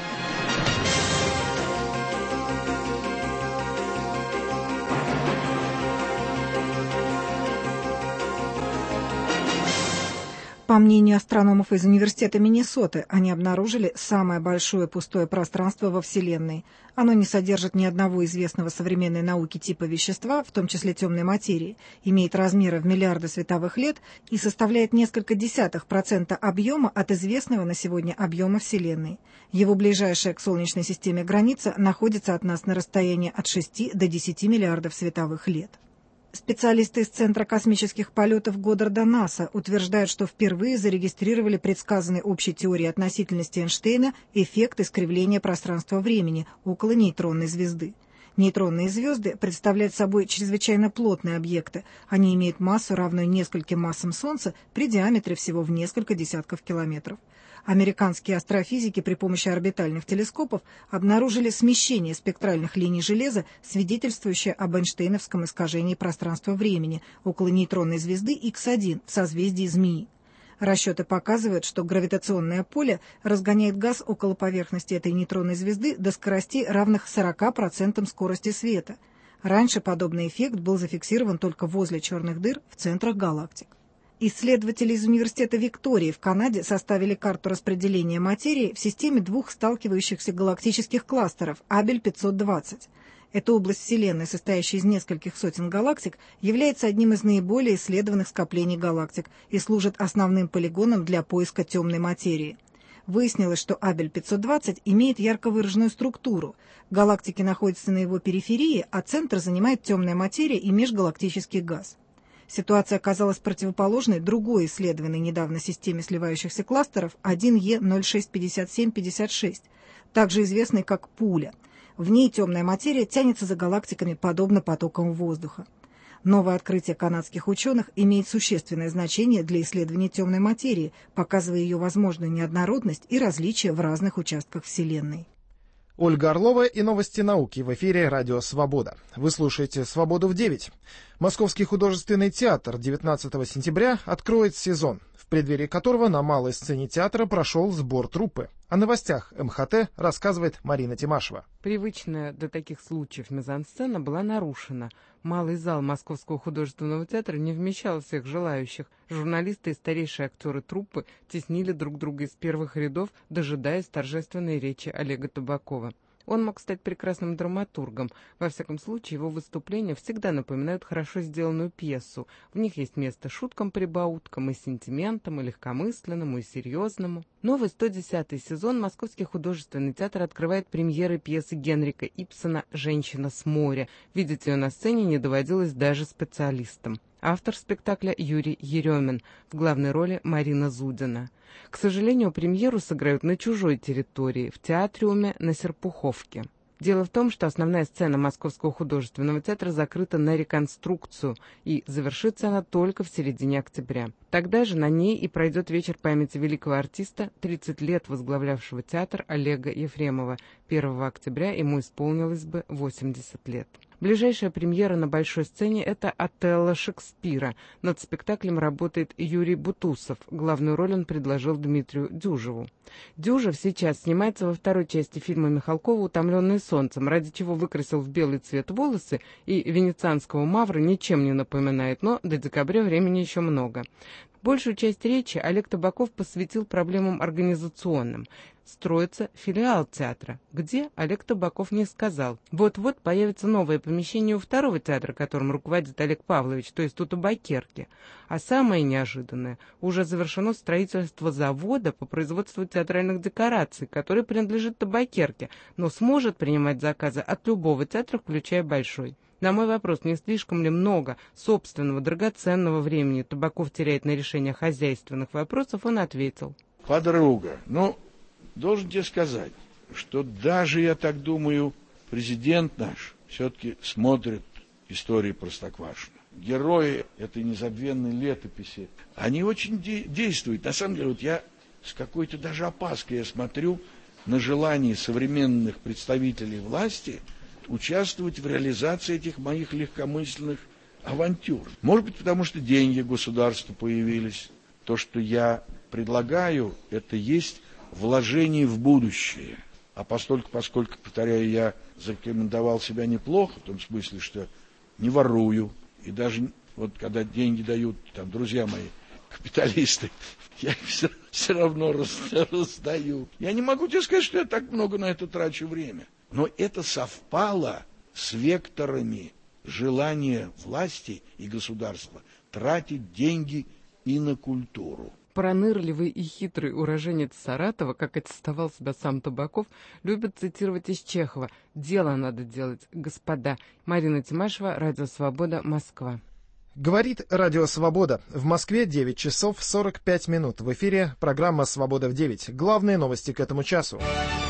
[SPEAKER 26] По мнению астрономов из Университета Миннесоты, они обнаружили самое большое пустое пространство во Вселенной. Оно не содержит ни одного известного современной науке типа вещества, в том числе темной материи, имеет размеры в миллиарды световых лет и составляет несколько десятых процента объема от известного на сегодня объема Вселенной. Его ближайшая к Солнечной системе граница находится от нас на расстоянии от 6 до 10 миллиардов световых лет. Специалисты из Центра космических полетов Годдарда НАСА утверждают, что впервые зарегистрировали предсказанный общей теорией относительности Эйнштейна эффект искривления пространства-времени около нейтронной звезды. Нейтронные звезды представляют собой чрезвычайно плотные объекты. Они имеют массу, равную нескольким массам Солнца, при диаметре всего в несколько десятков километров. Американские астрофизики при помощи орбитальных телескопов обнаружили смещение спектральных линий железа, свидетельствующее об эйнштейновском искажении пространства-времени около нейтронной звезды Х1 в созвездии Змеи. Расчеты показывают, что гравитационное поле разгоняет газ около поверхности этой нейтронной звезды до скоростей, равных 40% скорости света. Раньше подобный эффект был зафиксирован только возле черных дыр в центрах галактик. Исследователи из Университета Виктории в Канаде составили карту распределения материи в системе двух сталкивающихся галактических кластеров Абель 520. Эта область Вселенной, состоящая из нескольких сотен галактик, является одним из наиболее исследованных скоплений галактик и служит основным полигоном для поиска темной материи. Выяснилось, что Абель 520 имеет ярко выраженную структуру. Галактики находятся на его периферии, а центр занимает темная материя и межгалактический газ. Ситуация оказалась противоположной другой исследованной недавно системе сливающихся кластеров 1Е065756, также известной как пуля. В ней темная материя тянется за галактиками, подобно потокам воздуха. Новое открытие канадских ученых имеет существенное значение для исследования темной материи, показывая ее возможную неоднородность и различия в разных участках Вселенной.
[SPEAKER 1] Ольга Орлова и новости науки в эфире «Радио Свобода». Вы слушаете «Свободу в 9». Московский художественный театр 19 сентября откроет сезон, в преддверии которого на малой сцене театра прошел сбор труппы. О новостях МХТ рассказывает Марина Тимашева.
[SPEAKER 2] Привычная до таких случаев мизансцена была нарушена. Малый зал Московского художественного театра не вмещал всех желающих. Журналисты и старейшие актеры труппы теснили друг друга из первых рядов, дожидаясь торжественной речи Олега Табакова. Он мог стать прекрасным драматургом. Во всяком случае, его выступления всегда напоминают хорошо сделанную пьесу. В них есть место шуткам-прибауткам, и сентиментам, и легкомысленному, и серьезному. Новый 110-й сезон Московский художественный театр открывает премьеры пьесы Генрика Ибсена «Женщина с моря». Видеть ее на сцене не доводилось даже специалистам. Автор спектакля Юрий Еремин, в главной роли Марина Зудина. К сожалению, премьеру сыграют на чужой территории, в театриуме на Серпуховке. Дело в том, что основная сцена Московского художественного театра закрыта на реконструкцию, и завершится она только в середине октября. Тогда же на ней и пройдет вечер памяти великого артиста, 30 лет возглавлявшего театр Олега Ефремова. 1 октября ему исполнилось бы 80 лет. Ближайшая премьера на большой сцене – это «Отелло» Шекспира. Над спектаклем работает Юрий Бутусов. Главную роль он предложил Дмитрию Дюжеву. Дюжев сейчас снимается во второй части фильма Михалкова «Утомленные солнцем», ради чего выкрасил в белый цвет волосы и венецианского мавра ничем не напоминает, но до декабря времени еще много. Большую часть речи Олег Табаков посвятил проблемам организационным. Строится филиал театра, где Олег Табаков не сказал. Вот-вот появится новое помещение у второго театра, которым руководит Олег Павлович, то есть у Табакерки. А самое неожиданное, уже завершено строительство завода по производству театральных декораций, который принадлежит Табакерке, но сможет принимать заказы от любого театра, включая большой. На мой вопрос, не слишком ли много собственного драгоценного времени Табаков теряет на решение хозяйственных вопросов, он ответил.
[SPEAKER 3] Подруга, должен тебе сказать, что даже, я так думаю, президент наш все-таки смотрит истории Простоквашино. Герои этой незабвенной летописи, они очень действуют. На самом деле, я с какой-то даже опаской смотрю на желание современных представителей власти участвовать в реализации этих моих легкомысленных авантюр. Может быть, потому что деньги государства появились. То, что я предлагаю, это есть вложение в будущее. А поскольку, повторяю, я зарекомендовал себя неплохо, в том смысле, что не ворую, и даже когда деньги дают, друзья мои, капиталисты, я их все равно раздаю. Я не могу тебе сказать, что я так много на это трачу время. Но это совпало с векторами желания власти и государства тратить деньги и на культуру.
[SPEAKER 2] Пронырливый и хитрый уроженец Саратова, как аттестовал себя сам Табаков, любит цитировать из Чехова: «Дело надо делать, господа». Марина Тимашева, Радио Свобода, Москва.
[SPEAKER 1] Говорит Радио Свобода. В Москве 9 часов 45 минут. В эфире программа «Свобода в 9». Главные новости к этому часу.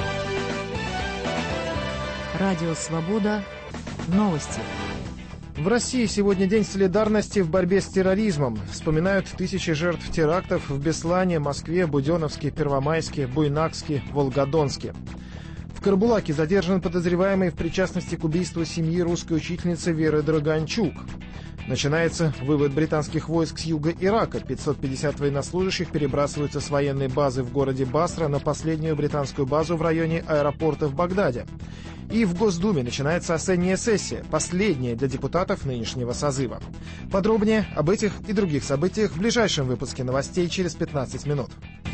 [SPEAKER 4] Радио Свобода. Новости.
[SPEAKER 1] В России сегодня День солидарности в борьбе с терроризмом. Вспоминают тысячи жертв терактов в Беслане, Москве, Буденновске, Первомайске, Буйнакске, Волгодонске. В Карабулаке задержан подозреваемый в причастности к убийству семьи русской учительницы Веры Драганчук. Начинается вывод британских войск с юга Ирака. 550 военнослужащих перебрасываются с военной базы в городе Басра на последнюю британскую базу в районе аэропорта в Багдаде. И в Госдуме начинается осенняя сессия, последняя для депутатов нынешнего созыва. Подробнее об этих и других событиях в ближайшем выпуске новостей через 15 минут.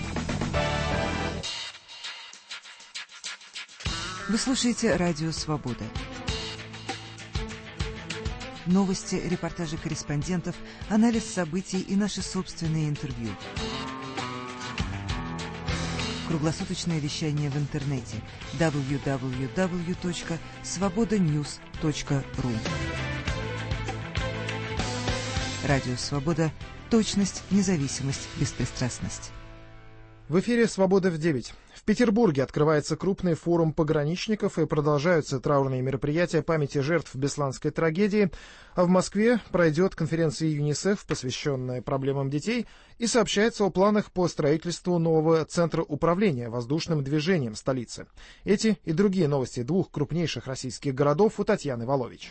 [SPEAKER 4] Вы слушаете Радио Свобода. Новости, репортажи корреспондентов, анализ событий и наши собственные интервью. Круглосуточное вещание в интернете www.svobodanews.ru. Радио Свобода. Точность, независимость, беспристрастность.
[SPEAKER 1] В эфире «Свобода в 9». В Петербурге открывается крупный форум пограничников и продолжаются траурные мероприятия памяти жертв Бесланской трагедии. А в Москве пройдет конференция ЮНИСЕФ, посвященная проблемам детей, и сообщается о планах по строительству нового центра управления воздушным движением столицы. Эти и другие новости двух крупнейших российских городов у Татьяны Волович.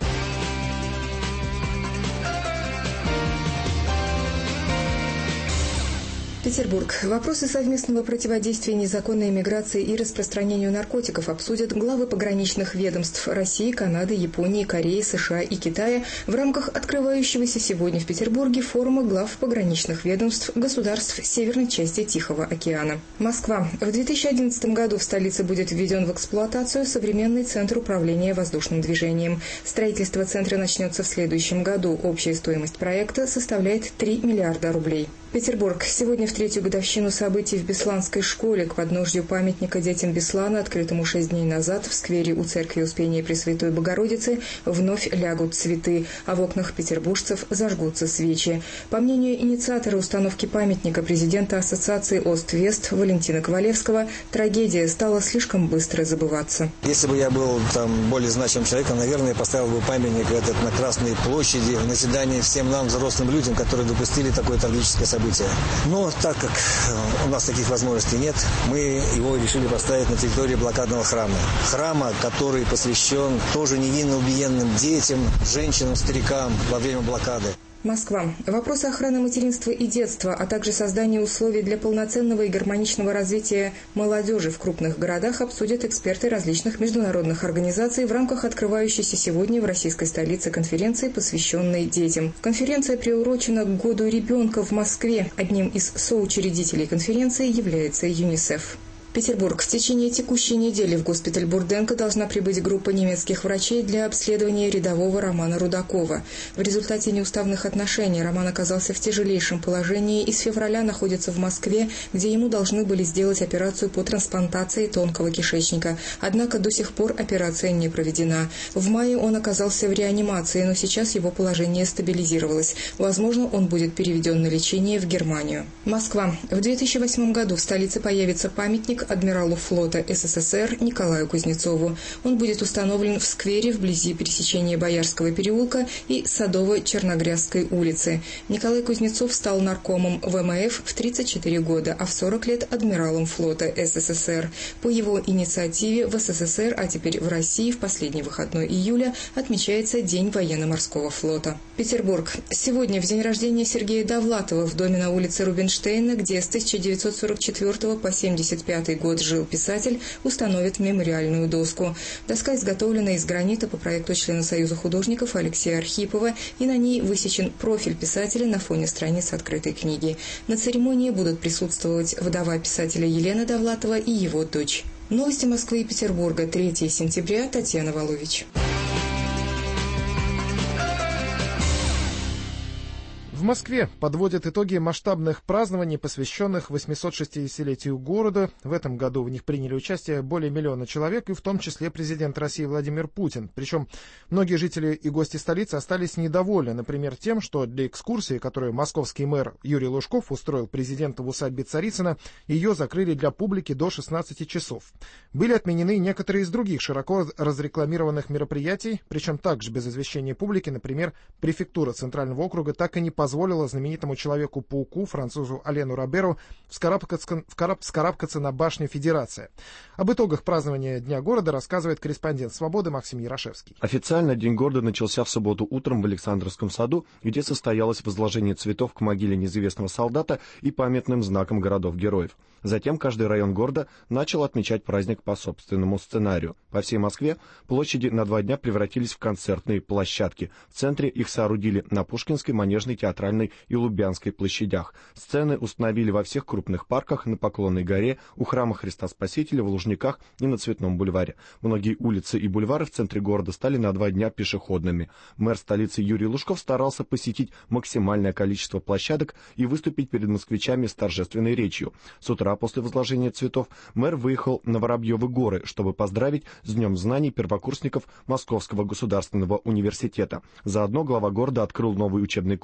[SPEAKER 5] Петербург. Вопросы совместного противодействия незаконной миграции и распространению наркотиков обсудят главы пограничных ведомств России, Канады, Японии, Кореи, США и Китая в рамках открывающегося сегодня в Петербурге форума глав пограничных ведомств государств северной части Тихого океана. Москва. В 2011 году в столице будет введен в эксплуатацию современный центр управления воздушным движением. Строительство центра начнется в следующем году. Общая стоимость проекта составляет 3 миллиарда рублей. Петербург. Сегодня в третью годовщину событий в Бесланской школе к подножью памятника детям Беслана, открытому 6 дней назад в сквере у церкви Успения Пресвятой Богородицы, вновь лягут цветы, а в окнах петербуржцев зажгутся свечи. По мнению инициатора установки памятника, президента Ассоциации Ост-Вест Валентина Ковалевского, трагедия стала слишком быстро забываться.
[SPEAKER 6] Если бы я был более значимым человеком, наверное, поставил бы памятник этот на Красной площади в назидание всем нам, взрослым людям, которые допустили такое трагическое событие. Но так как у нас таких возможностей нет, мы его решили поставить на территории блокадного храма. Храма, который посвящен тоже невинно убиенным детям, женщинам, старикам во время блокады.
[SPEAKER 5] Москва. Вопросы охраны материнства и детства, а также создания условий для полноценного и гармоничного развития молодежи в крупных городах обсудят эксперты различных международных организаций в рамках открывающейся сегодня в российской столице конференции, посвященной детям. Конференция приурочена к Году ребенка в Москве. Одним из соучредителей конференции является ЮНИСЕФ. Петербург. В течение текущей недели в госпиталь Бурденко должна прибыть группа немецких врачей для обследования рядового Романа Рудакова. В результате неуставных отношений Роман оказался в тяжелейшем положении и с февраля находится в Москве, где ему должны были сделать операцию по трансплантации тонкого кишечника. Однако до сих пор операция не проведена. В мае он оказался в реанимации, но сейчас его положение стабилизировалось. Возможно, он будет переведен на лечение в Германию. Москва. В 2008 году в столице появится памятник адмиралу флота СССР Николаю Кузнецову. Он будет установлен в сквере вблизи пересечения Боярского переулка и Садово-Черногрязской улицы. Николай Кузнецов стал наркомом ВМФ в 34 года, а в 40 лет адмиралом флота СССР. По его инициативе в СССР, а теперь в России в последний выходной июля отмечается День военно-морского флота. Петербург. Сегодня в день рождения Сергея Довлатова в доме на улице Рубинштейна, где с 1944 по 1975 год жил писатель, установят мемориальную доску. Доска изготовлена из гранита по проекту члена Союза художников Алексея Архипова, и на ней высечен профиль писателя на фоне страниц открытой книги. На церемонии будут присутствовать вдова писателя Елена Довлатова и его дочь. Новости Москвы и Петербурга. 3 сентября. Татьяна Волович.
[SPEAKER 1] В Москве подводят итоги масштабных празднований, посвященных 860-летию города. В этом году в них приняли участие более 1 миллиона человек, и в том числе президент России Владимир Путин. Причем многие жители и гости столицы остались недовольны, например, тем, что для экскурсии, которую московский мэр Юрий Лужков устроил президенту в усадьбе Царицына, ее закрыли для публики до 16 часов. Были отменены некоторые из других широко разрекламированных мероприятий, причем также без извещения публики. Например, префектура Центрального округа так и не позволила знаменитому Человеку-пауку, французу Алену Роберу, вскарабкаться на башню Федерации. Об итогах празднования Дня города рассказывает корреспондент «Свободы» Максим Ярошевский.
[SPEAKER 7] Официально День города начался в субботу утром в Александровском саду, где состоялось возложение цветов к могиле неизвестного солдата и памятным знакам городов-героев. Затем каждый район города начал отмечать праздник по собственному сценарию. По всей Москве площади на 2 дня превратились в концертные площадки. В центре их соорудили на Пушкинской, Манежной, Театральной и Лубянской площадях. Сцены установили во всех крупных парках, на Поклонной горе, у храма Христа Спасителя, в Лужниках и на Цветном бульваре. Многие улицы и бульвары в центре города стали на 2 дня пешеходными. Мэр столицы Юрий Лужков старался посетить максимальное количество площадок и выступить перед москвичами с торжественной речью. С утра после возложения цветов мэр выехал на Воробьевы горы, чтобы поздравить с Днем знаний первокурсников Московского государственного университета. Заодно глава города открыл новый учебный корпус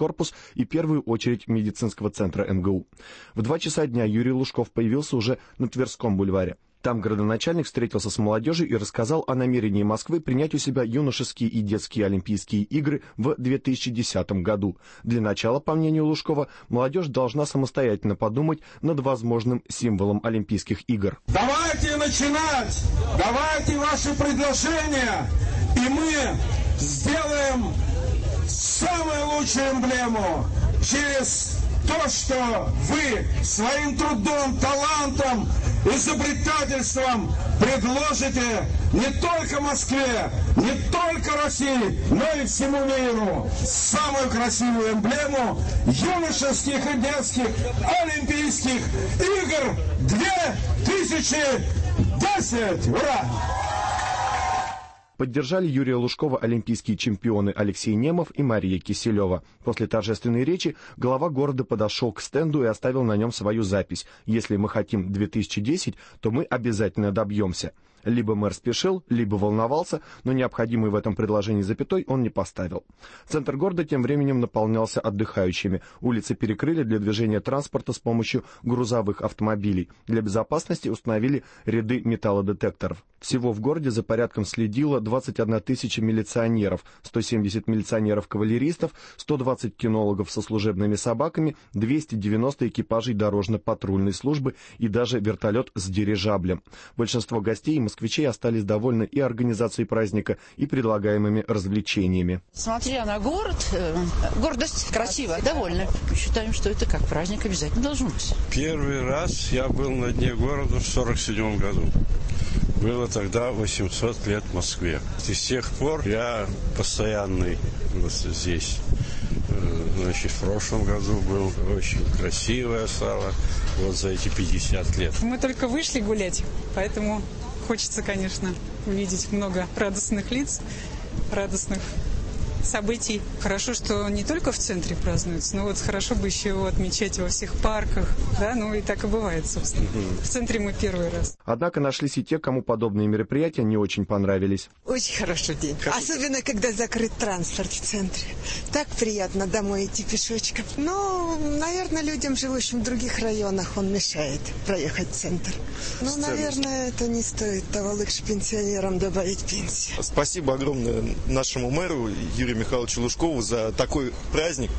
[SPEAKER 7] и первую очередь медицинского центра МГУ. В 2 часа дня Юрий Лужков появился уже на Тверском бульваре. Там градоначальник встретился с молодежью и рассказал о намерении Москвы принять у себя юношеские и детские Олимпийские игры в 2010 году. Для начала, по мнению Лужкова, молодежь должна самостоятельно подумать над возможным символом Олимпийских игр.
[SPEAKER 8] Давайте начинать! Давайте ваши предложения, и мы сделаем самую лучшую эмблему через то, что вы своим трудом, талантом, изобретательством предложите не только Москве, не только России, но и всему миру самую красивую эмблему юношеских и детских Олимпийских игр 2010! Ура!
[SPEAKER 7] Поддержали Юрия Лужкова олимпийские чемпионы Алексей Немов и Мария Киселева. После торжественной речи глава города подошел к стенду и оставил на нем свою запись: «Если мы хотим 2010, то мы обязательно добьемся». Либо мэр спешил, либо волновался, но необходимый в этом предложении запятой он не поставил. Центр города тем временем наполнялся отдыхающими. Улицы перекрыли для движения транспорта с помощью грузовых автомобилей. Для безопасности установили ряды металлодетекторов. Всего в городе за порядком следило 21 тысяча милиционеров, 170 милиционеров-кавалеристов, 120 кинологов со служебными собаками, 290 экипажей дорожно-патрульной службы и даже вертолет с дирижаблем. Большинство гостей и москвичей остались довольны и организацией праздника, и предлагаемыми развлечениями.
[SPEAKER 9] Смотря на город, гордость красивая, довольны. Считаем, что это как праздник обязательно должен быть.
[SPEAKER 23] Первый раз я был на дне города в 1947 году. Было тогда 800 лет в Москве. И с тех пор я постоянный вот здесь. Значит, в прошлом году был очень красивое стало, вот за эти 50 лет.
[SPEAKER 10] Мы только вышли гулять, поэтому хочется, конечно, увидеть много радостных лиц, радостных событий. Хорошо, что не только в центре празднуется, но вот хорошо бы еще его отмечать во всех парках, да, ну и так и бывает, собственно. В центре мы первый раз.
[SPEAKER 7] Однако нашлись и те, кому подобные мероприятия не очень понравились.
[SPEAKER 11] Очень хороший день. Особенно, когда закрыт транспорт в центре. Так приятно домой идти пешочком. Но, наверное, людям, живущим в других районах, он мешает проехать в центр. Ну, наверное, это не стоит того. Лучше пенсионерам добавить пенсию.
[SPEAKER 12] Спасибо огромное нашему мэру Юрию Михайловичу Лужкову за такой праздник.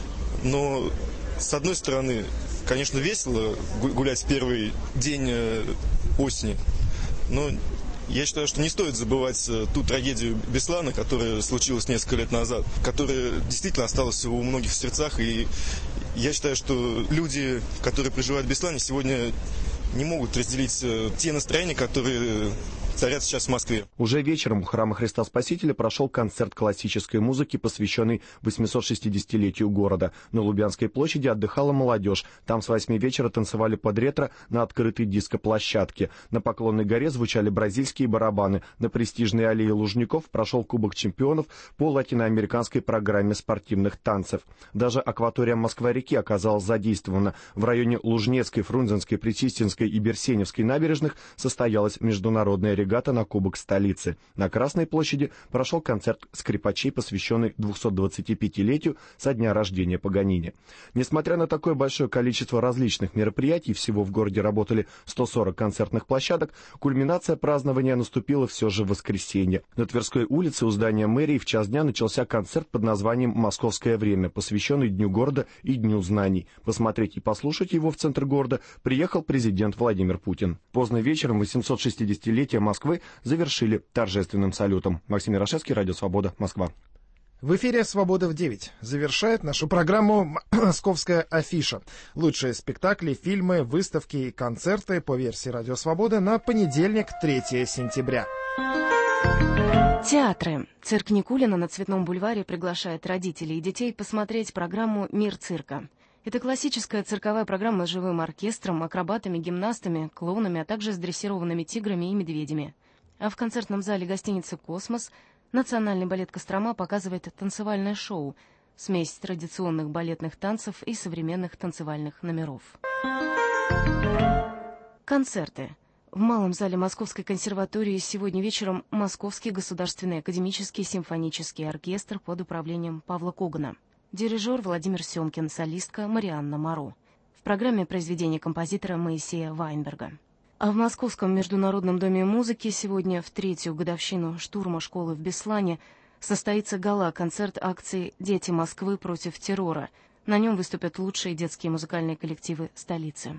[SPEAKER 12] Но, с одной стороны, конечно, весело гулять в первый день осени, но я считаю, что не стоит забывать ту трагедию Беслана, которая случилась несколько лет назад, которая действительно осталась у многих в сердцах. И я считаю, что люди, которые проживают в Беслане, сегодня не могут разделить те настроения, которые царят сейчас в Москве.
[SPEAKER 7] Уже вечером у храма Христа Спасителя прошел концерт классической музыки, посвященный 860-летию города. На Лубянской площади отдыхала молодежь. Там с 8 вечера танцевали под ретро на открытой диско-площадке. На Поклонной горе звучали бразильские барабаны. На престижной аллее Лужников прошел Кубок чемпионов по латиноамериканской программе спортивных танцев. Даже акватория Москва-реки оказалась задействована. В районе Лужнецкой, Фрунзенской, Причистинской и Берсеневской набережных состоялась международная регата на Кубок столицы. На Красной площади прошел концерт скрипачей, посвященный 225-летию со дня рождения Паганини. Несмотря на такое большое количество различных мероприятий, всего в городе работали 140 концертных площадок, кульминация празднования наступила все же в воскресенье. На Тверской улице у здания мэрии в час дня начался концерт под названием «Московское время», посвященный Дню города и Дню знаний. Посмотреть и послушать его в центр города приехал президент Владимир Путин. Поздно вечером 860-летие Москвы завершили торжественным салютом. Максим Ярошевский, Радио Свобода, Москва.
[SPEAKER 1] В эфире «Свобода в 9». Завершает нашу программу «Московская афиша». Лучшие спектакли, фильмы, выставки и концерты по версии «Радио Свобода» на понедельник, 3 сентября.
[SPEAKER 15] Театры. Цирк Никулина на Цветном бульваре приглашает родителей и детей посмотреть программу «Мир цирка». Это классическая цирковая программа с живым оркестром, акробатами, гимнастами, клоунами, а также с дрессированными тиграми и медведями. А в концертном зале гостиницы «Космос» Национальный балет «Кострома» показывает танцевальное шоу, смесь традиционных балетных танцев и современных танцевальных номеров. Концерты. В Малом зале Московской консерватории сегодня вечером Московский государственный академический симфонический оркестр под управлением Павла Когана. Дирижер Владимир Семкин, солистка Марианна Моро. В программе произведения композитора Моисея Вайнберга. А в Московском международном доме музыки сегодня в 3-ю годовщину штурма школы в Беслане состоится гала-концерт акции «Дети Москвы против террора». На нем выступят лучшие детские музыкальные коллективы столицы.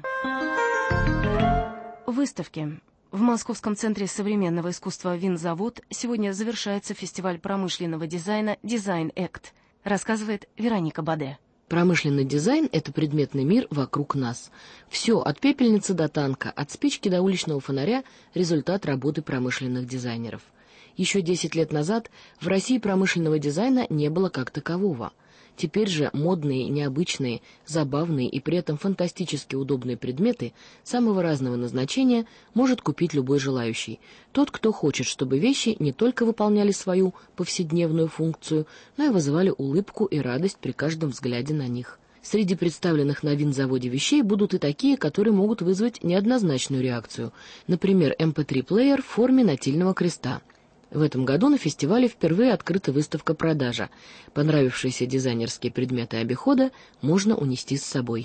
[SPEAKER 15] Выставки. В Московском центре современного искусства «Винзавод» сегодня завершается фестиваль промышленного дизайна «Дизайн Экт», рассказывает Вероника Баде.
[SPEAKER 14] Промышленный дизайн – это предметный мир вокруг нас. Все, от пепельницы до танка, от спички до уличного фонаря – результат работы промышленных дизайнеров. Еще 10 лет назад в России промышленного дизайна не было как такового. Теперь же модные, необычные, забавные и при этом фантастически удобные предметы самого разного назначения может купить любой желающий. Тот, кто хочет, чтобы вещи не только выполняли свою повседневную функцию, но и вызывали улыбку и радость при каждом взгляде на них. Среди представленных на Винзаводе вещей будут и такие, которые могут вызвать неоднозначную реакцию. Например, MP3-плеер в форме нательного креста. В этом году на фестивале впервые открыта выставка-продажа. Понравившиеся дизайнерские предметы обихода можно унести с собой.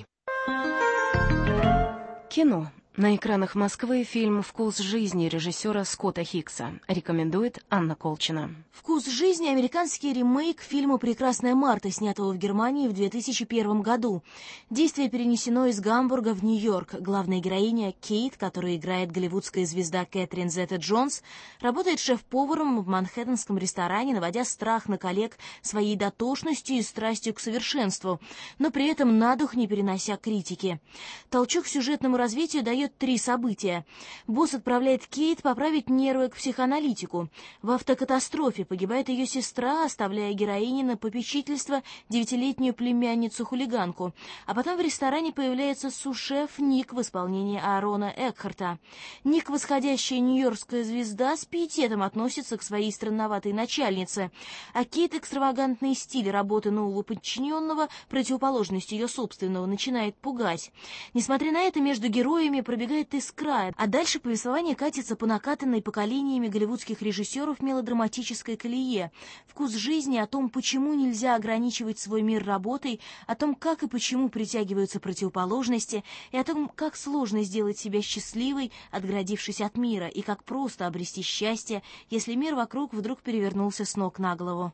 [SPEAKER 15] Кино. На экранах Москвы фильм «Вкус жизни» режиссера Скотта Хикса. Рекомендует Анна Колчина.
[SPEAKER 16] «Вкус жизни» — американский ремейк фильма «Прекрасная Марта», снятого в Германии в 2001 году. Действие перенесено из Гамбурга в Нью-Йорк. Главная героиня Кейт, которую играет голливудская звезда Кэтрин Зета-Джонс, работает шеф-поваром в манхэттенском ресторане, наводя страх на коллег своей дотошностью и страстью к совершенству, но при этом на дух не перенося критики. Толчок сюжетному развитию дает 3 события. Босс отправляет Кейт поправить нервы к психоаналитику. В автокатастрофе погибает ее сестра, оставляя героине на попечительство 9-летнюю племянницу-хулиганку. А потом в ресторане появляется су-шеф Ник в исполнении Аарона Экхарта. Ник, восходящая нью-йоркская звезда, с пиететом относится к своей странноватой начальнице. А Кейт экстравагантный стиль работы нового подчиненного, противоположность ее собственного, начинает пугать. Несмотря на это, между героями пробегает искра, а дальше повествование катится по накатанной поколениями голливудских режиссеров мелодраматической колее. Вкус жизни о том, почему нельзя ограничивать свой мир работой, о том, как и почему притягиваются противоположности, и о том, как сложно сделать себя счастливой, отгородившись от мира, и как просто обрести счастье, если мир вокруг вдруг перевернулся с ног на голову.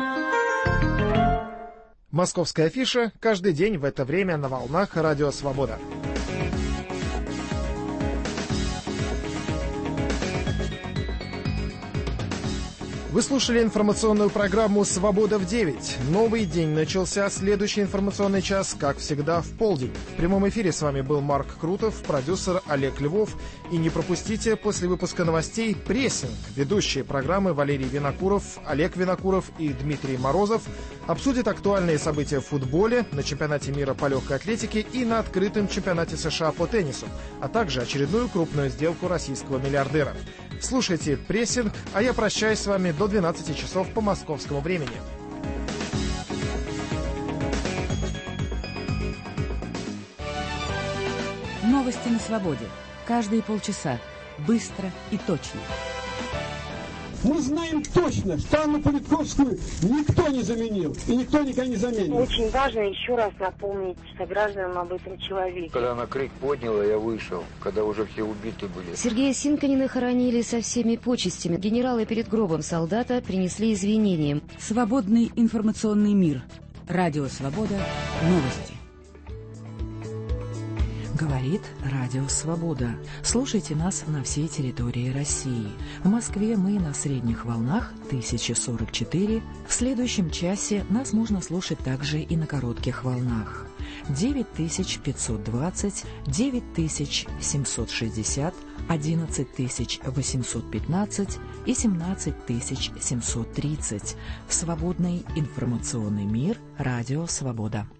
[SPEAKER 1] Московская афиша каждый день в это время на волнах Радио Свобода. Вы слушали информационную программу «Свобода в 9». Новый день начался. Следующий информационный час, как всегда, в полдень. В прямом эфире с вами был Марк Крутов, продюсер Олег Львов. И не пропустите после выпуска новостей прессинг. Ведущие программы Валерий Винокуров, Олег Винокуров и Дмитрий Морозов обсудят актуальные события в футболе, на чемпионате мира по легкой атлетике и на открытом чемпионате США по теннису, а также очередную крупную сделку российского миллиардера. Слушайте прессинг, а я прощаюсь с вами до 12 часов по московскому времени.
[SPEAKER 17] Новости на свободе. Каждые полчаса. Быстро и точно.
[SPEAKER 8] Мы знаем точно, что Анну Политковскую никто не заменил и никто никогда не заменит.
[SPEAKER 20] Очень важно еще раз напомнить согражданам об этом человеке.
[SPEAKER 21] Когда она крик подняла, я вышел, когда уже все убиты были.
[SPEAKER 22] Сергея Синканина хоронили со всеми почестями. Генералы перед гробом солдата принесли извинения.
[SPEAKER 17] Свободный информационный мир. Радио Свобода. Новости.
[SPEAKER 27] Говорит Радио Свобода. Слушайте нас на всей территории России. В Москве мы на средних волнах 1044. В следующем часе нас можно слушать также и на коротких волнах. 9520, 9760, 11815 и 17730. Свободный информационный мир. Радио Свобода.